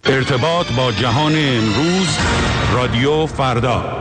ارتباط با جهان امروز، رادیو فردا.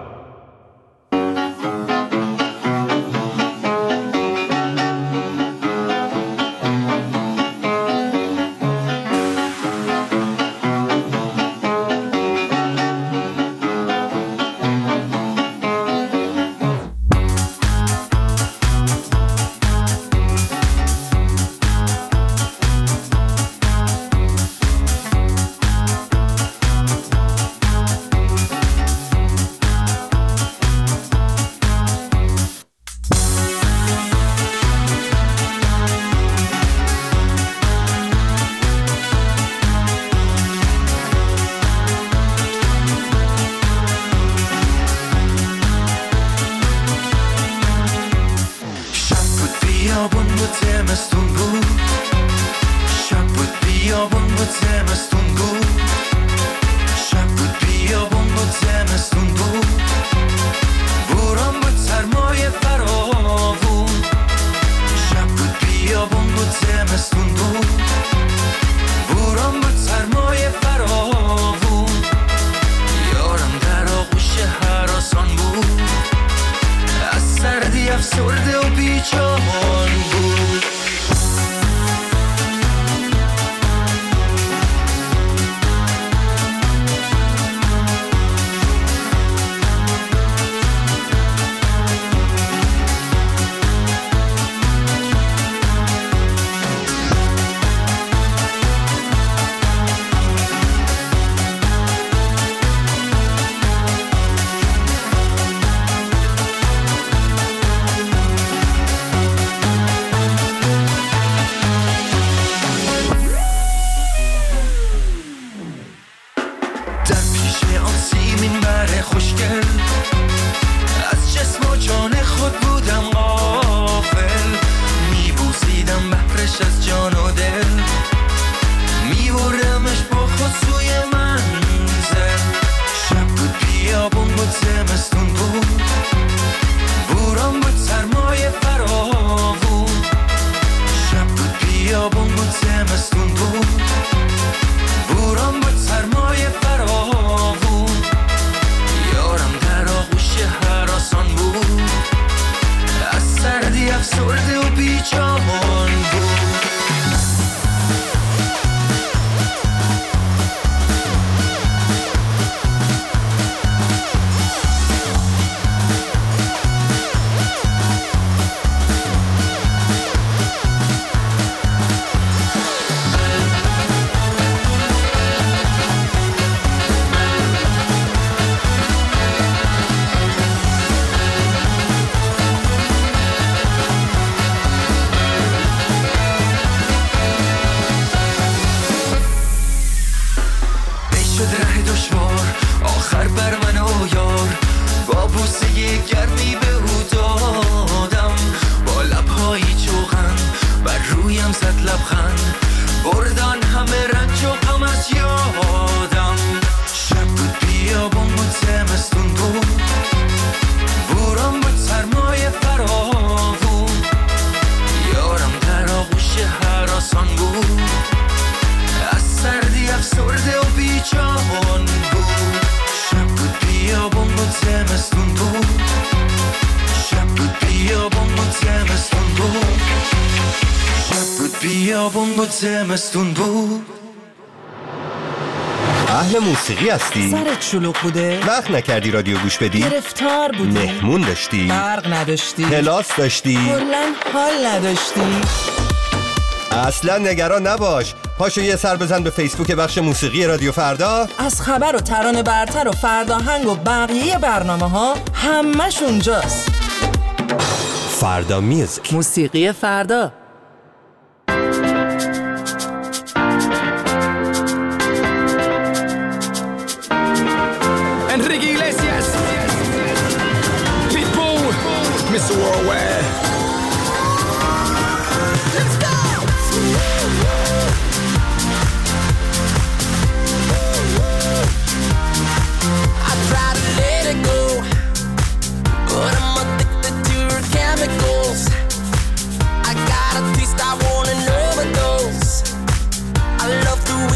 زمستون بود. اهل موسیقی هستی؟ سرت شلوغ بوده؟ وقت نکردی رادیو گوش بدی؟ گرفتار بودی؟ مهمون داشتی؟ برق نداشتی؟ کلاس داشتی؟ کلاً حال نداشتی؟ اصلا نگران نباش، پاشو یه سر بزن به فیسبوک بخش موسیقی رادیو فردا. از خبر و ترانه برتر و فرداهنگ و بقیه برنامه ها همش اونجاست. فردا میوزیک، موسیقی فردا. Enrique Iglesias, Pitbull, Mr. Worldwide. Let's go! I try to let it go, but I'm addicted to her chemicals. I gotta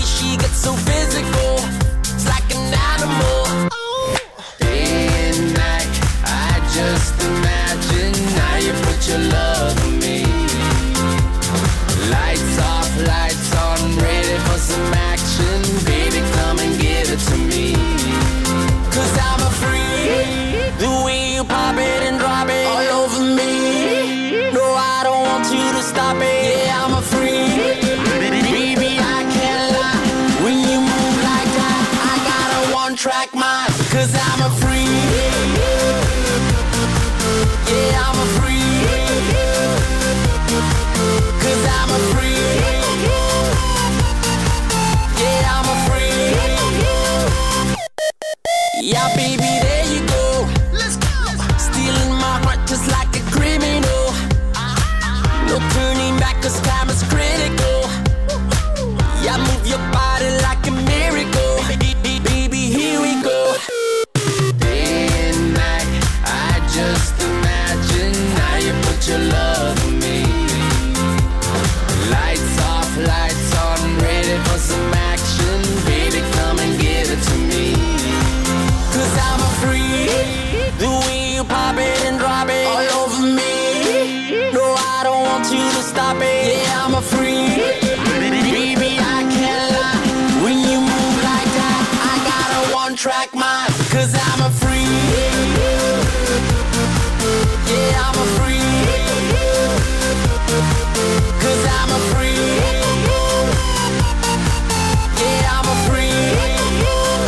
she gets so physical. It's like an animal. Day and night, I just imagine how you put your love on me. Lights off, lights on, ready for some action. Baby, come and give it to me. 'Cause I'm a freak. The way you pop it and drop it all over me. No, I don't want you to stop it. Yeah, I'm a freak. Baby, I can't lie. When you move like that, I got a one-track mind. 'Cause I'm a freak. Yeah, I'm a freak. 'Cause I'm a freak. Yeah, I'm a freak. Yeah, baby, there you go. Let's go. Stealing my heart just like a criminal. No turning back 'cause time is critical. Yeah, move your body like a miracle. Baby, here we go. Day and night, I just imagine how you put your love on me. Lights off, lights on, ready for some action. Baby, come and give it to me. 'Cause I'm a freak. The way you pop it and drop it all over me. No, I don't want you to stop it. Yeah, I'm a freak. Baby, I can't lie. When you move like that, I got a one-track mind. 'Cause I'm a freak. Yeah, I'm a freak. 'Cause I'm a freak. Yeah, I'm a freak.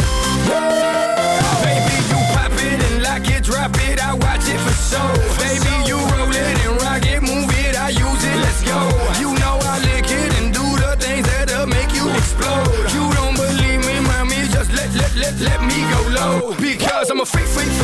Baby, you pop it and lock it, drop it, I watch it for show. Baby, you roll it and rock it, move it, I use it, let's go. You know I lick it and do the things that'll make you explode. You don't believe me, mommy, just let me go low. Because I'm a freak,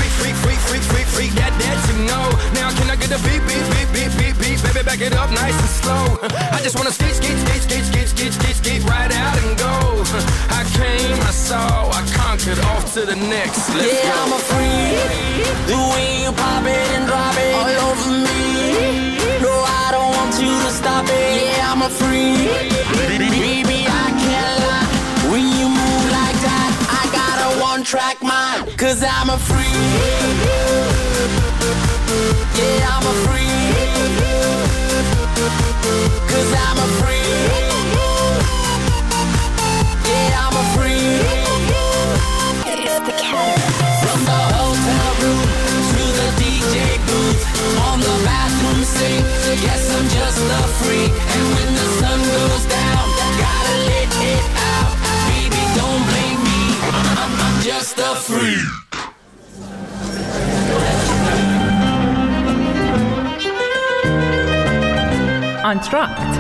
that you know. Now can I get a beep, baby, back it up nice and slow. I just wanna skate right out and go. I came, I saw, I conquered, off to the next. Let's yeah, go. I'm a freak. The way you pop it and drop it all over me. No, I don't want you to stop it. Yeah, I'm a freak. Baby, I can't lie. When you move like that, I got a one-track mind. 'Cause I'm a freak. Yeah, I'm a freak. 'Cause I'm a freak. Yeah, I'm a freak. From the hotel room to the DJ booth, on the bathroom sink, yes, I'm just a freak. And when the sun goes down, gotta let it out. Baby, don't blame me, I'm just a freak. آنتراکت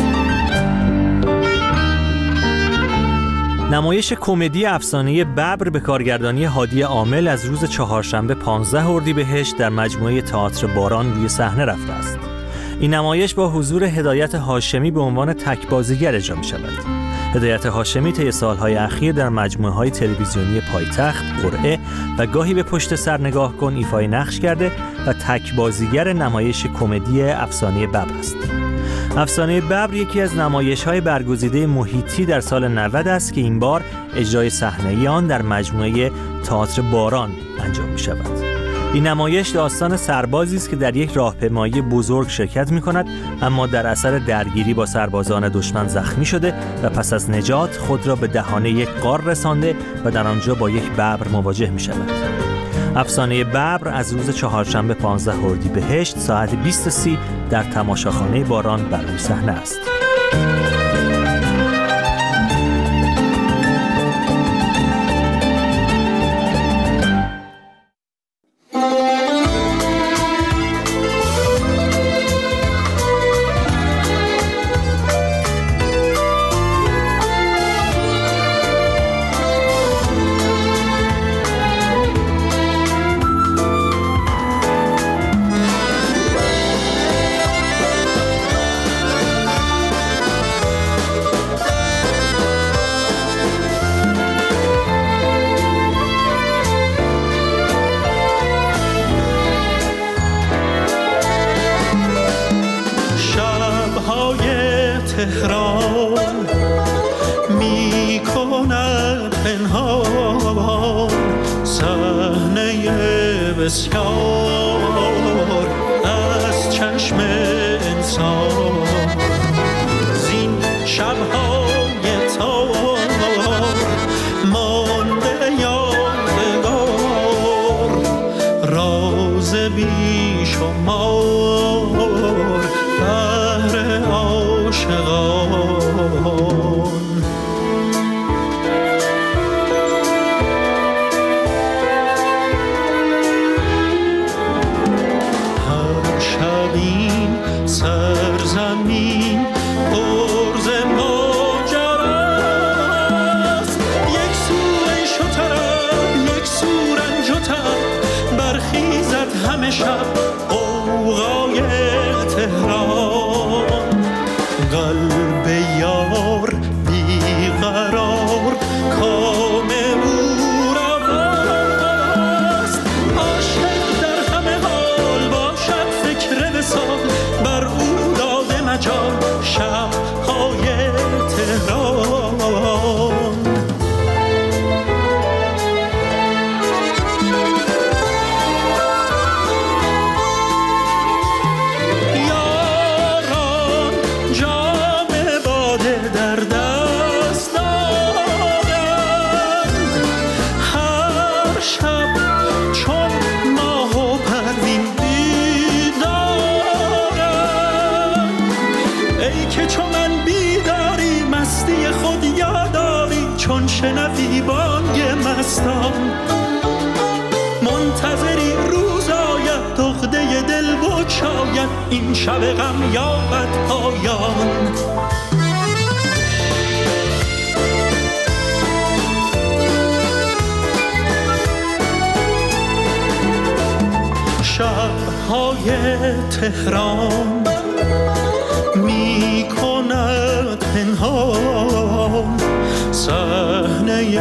نمایش کمدی افسانه ببر به کارگردانی هادی عامل از روز چهارشنبه 15 اردیبهشت در مجموعه تئاتر باران روی صحنه رفته است. این نمایش با حضور هدایت هاشمی به عنوان تک بازیگر اجرا می شود. هدایت هاشمی طی سالهای اخیر در مجموعه‌های تلویزیونی پایتخت، قرعه و گاهی به پشت سر نگاه کن ایفای نقش کرده و تک بازیگر نمایش کمدی افسانه ببر است. افسانه ببر یکی از نمایش‌های برگزیده محیطی در سال 90 است که این بار اجرای صحنه‌ای آن در مجموعه تئاتر باران انجام می‌شود. این نمایش داستان سربازی است که در یک راهپیمایی بزرگ شرکت می‌کند، اما در اثر درگیری با سربازان دشمن زخمی شده و پس از نجات خود را به دهانه یک غار رسانده و در آنجا با یک ببر مواجه می‌شود. افسانه ببر از روز چهارشنبه 15 اردیبهشت ساعت 20:30 در تماشاخانه باران بر روی صحنه است. پنهان صحنه بسیار از چشم انسان زین شب‌های تار مانده یادگار راز بیشمار بهر عاشقان سرزمین پرز ماجراست یک سو شترم یک سو رنجتم برخیزد همه شب غوغای تهران قلب یار بیقرار کام او رواست عاشق در همه حال باشد فکر وصال بر او داده مجال شب‌های تهران یاران جام باده در دست دارند هر شب چون ماه و پروین ای که چون من بیداری مستی خود یاداری چون شنوی بانگ مستان منتظری روز آید عقده دل بگشاید این شب غم یابد پایان شب‌های تهران می کند پنهان صحنه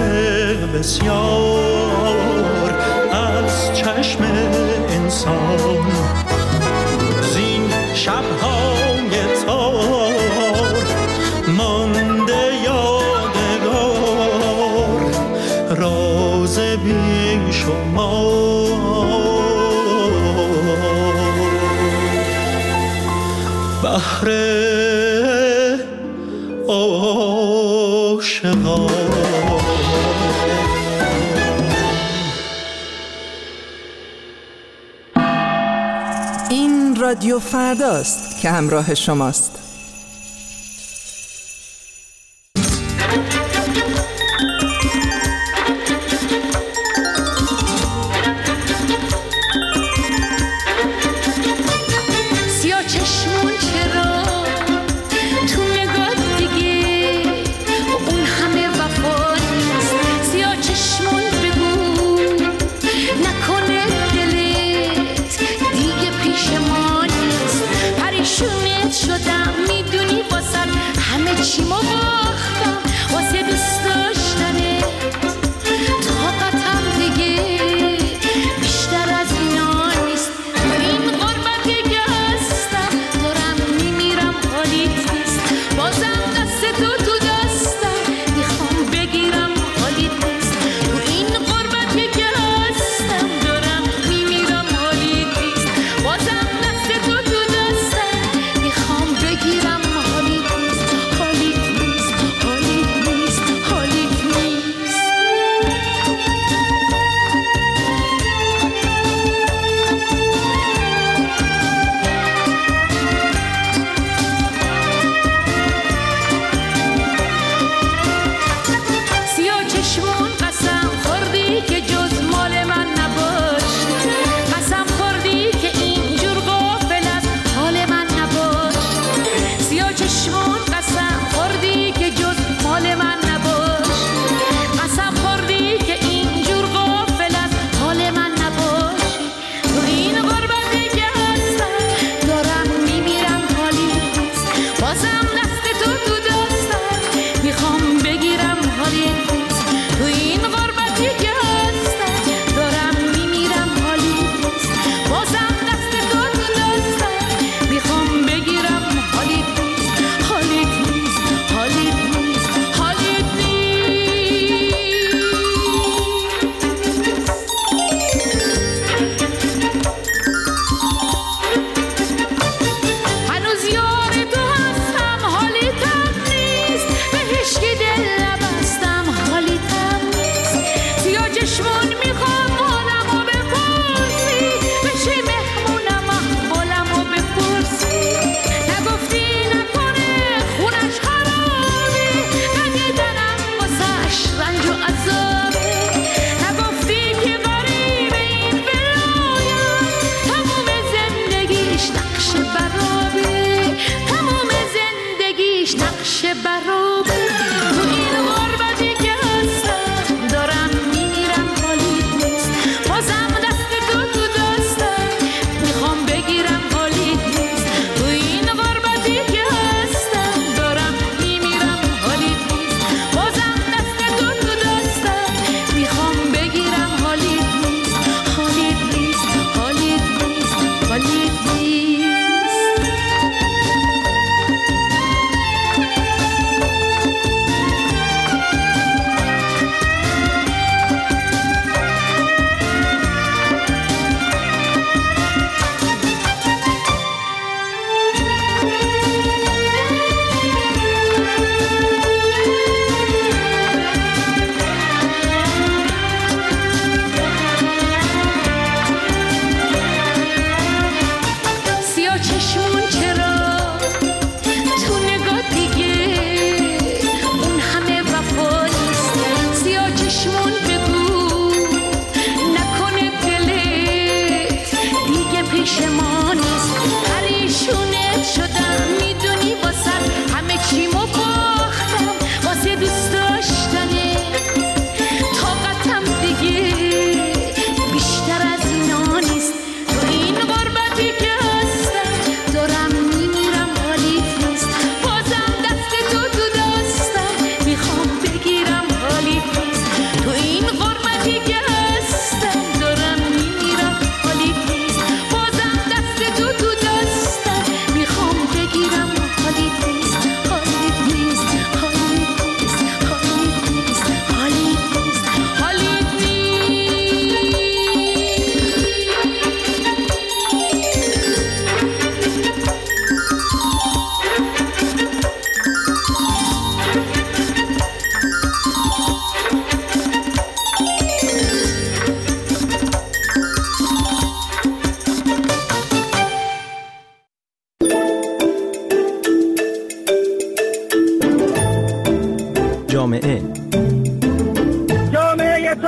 بسیار از چشم انسان زین شب‌های تار مانده یادگار راز بیشمار بهر عاشقان این رادیو فرداست که همراه شماست.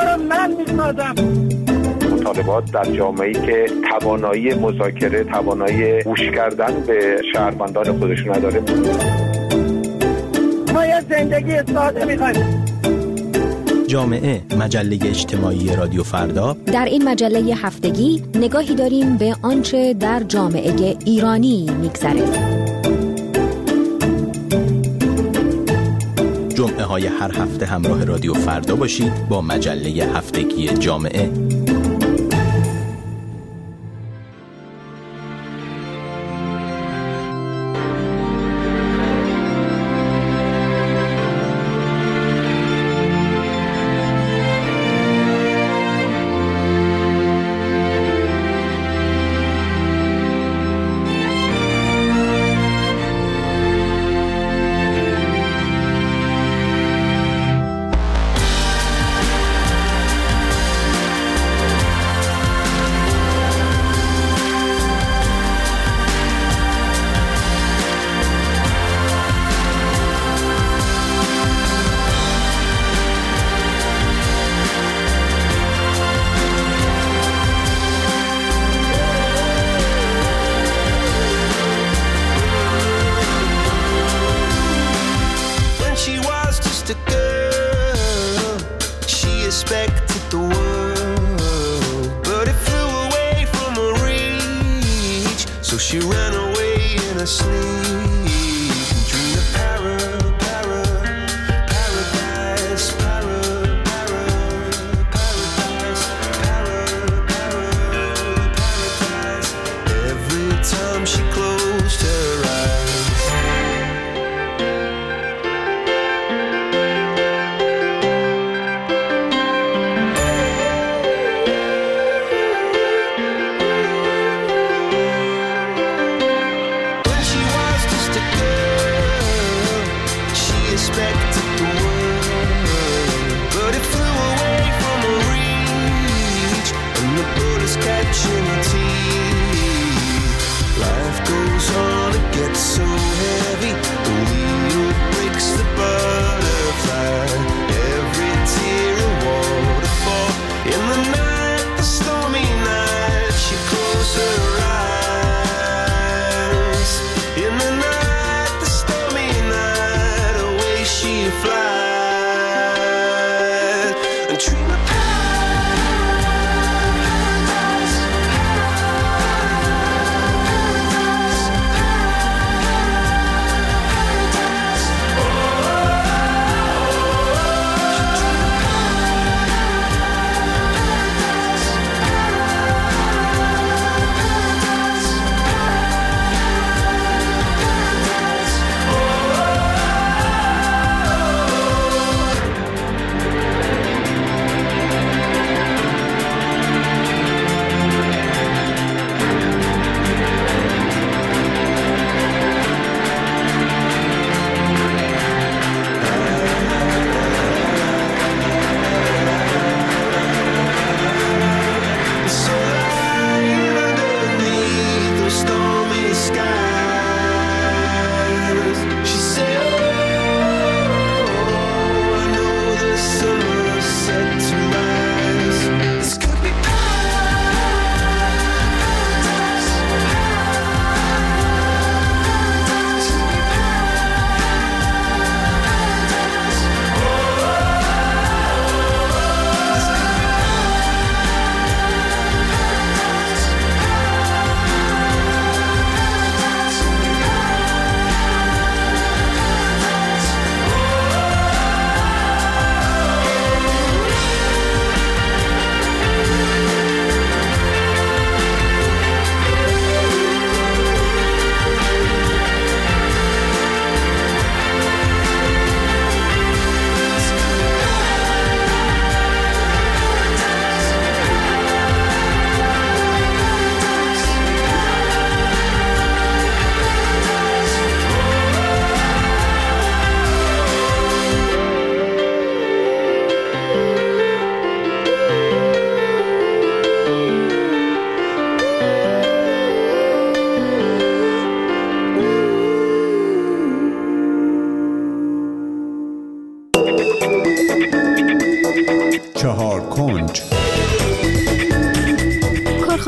رو من میسازم. مطالبات در جامعه‌ای که توانایی مذاکره، توانایی گوش کردن به شهروندان خودش نداره. ما یه زندگی ساده می‌خوایم. جامعه، مجله اجتماعی رادیو فردا. در این مجله هفتگی نگاهی داریم به آنچه در جامعه ایرانی میگذره. جمعه های هر هفته همراه رادیو فردا باشید با مجله هفتگی جامعه.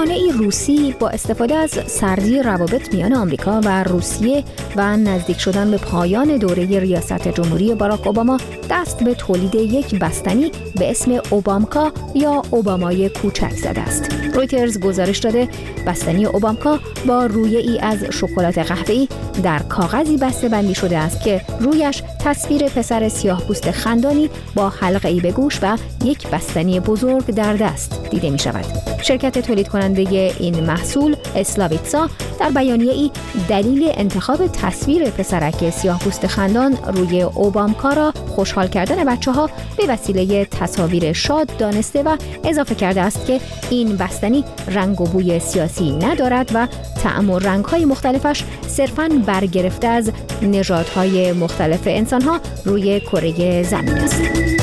رسانه‌ای روسی با استفاده از سردی روابط میان آمریکا و روسیه و نزدیک شدن به پایان دوره ریاست جمهوری باراک اوباما دست به تولید یک بستنی به اسم اوبامکا یا اوبامای کوچک زده است. رویترز گزارش داده بستنی اوبامکا با رویه‌ای از شکلات قهوه‌ای در کاغذی بسته‌بندی شده است که رویش تصویر پسر سیاه‌پوست خندانی با حلقه‌ای به گوش و یک بستنی بزرگ در دست دیده می شود. شرکت تولید کننده این محصول اسلاویتسا در بیانیه‌ای دلیل انتخاب تصویر پسرک سیاه‌پوست خندان روی اوبامکا را خوشحال کردن بچه‌ها به وسیله تصاویر شاد دانسته و اضافه کرده است که این بستنی رنگ و بوی سیاسی ندارد و طعم و رنگ‌های مختلفش صرفاً برگرفته از نژادهای مختلف انسان‌ها روی کره زمین است.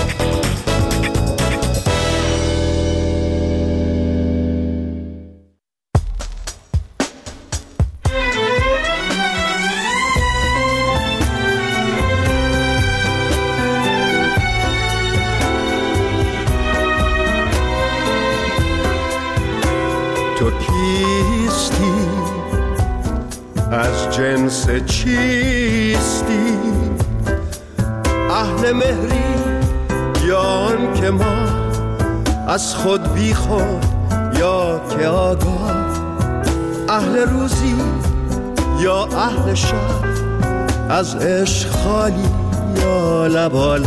تو کیستی؟ از جنس چیستی؟ اهل مهری یا آن که ما از خود بی خود یا که آگاه؟ اهل روزی یا اهل شب؟ از عشق خالی یا لبالا؟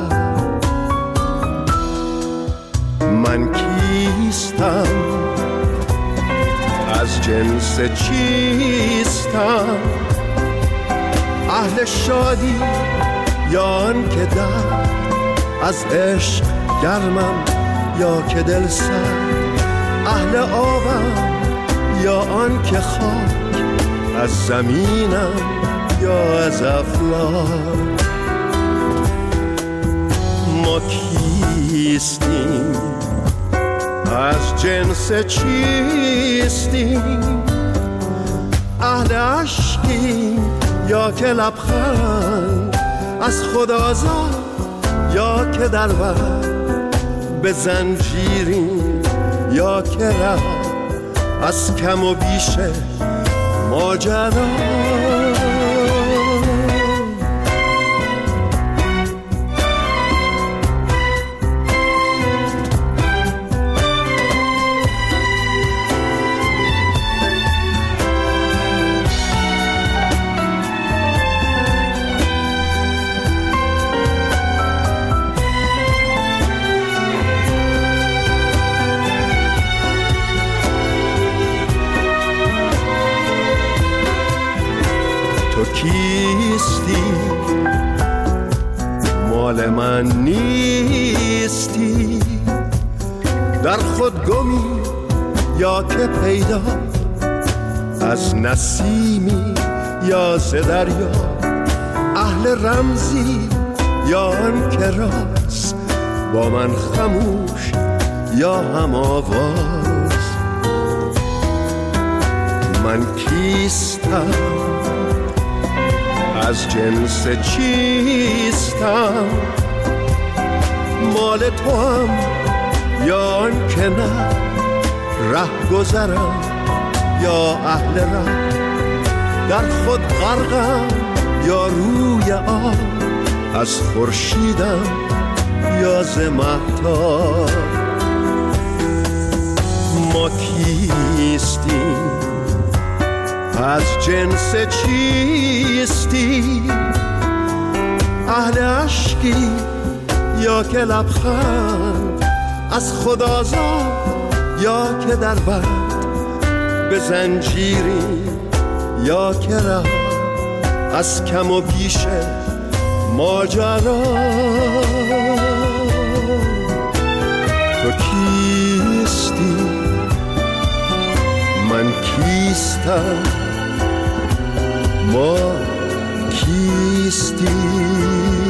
من کیستم؟ از جنس چیستم؟ اهل شادی یا آن که در از عشق گرمم یا که دل سرد؟ اهل آبم یا آن که خاک از زمینم یا از افلاک؟ ما کیستیم؟ از جنس چیستیم؟ اهل عشقیم یا که لبخند از خود آزاد یا که در بر به زنجیریم یا که ره از کم و بیش ماجرا؟ کیستی؟ مال من نیستی؟ در خود گمی یا که پیدا؟ از نسیمی یا ز دریا؟ اهل رمزی یا آن که راست با من خموش یا هم آواز؟ من کیستم؟ از جنس چیستم؟ مال تو هم یا آن که نه؟ ره گذرم یا اهل ره؟ در خود غرقم یا روی آب؟ از خورشیدم یا ز مهتاب؟ ما کیستیم؟ از جنس چیستی؟ اهل عشقی یا که لبخند از خود آزاد یا که در بند به زنجیری یا که ره از کم و بیش ماجرا؟ تو کیستی؟ من کیستم؟ ما کیستی؟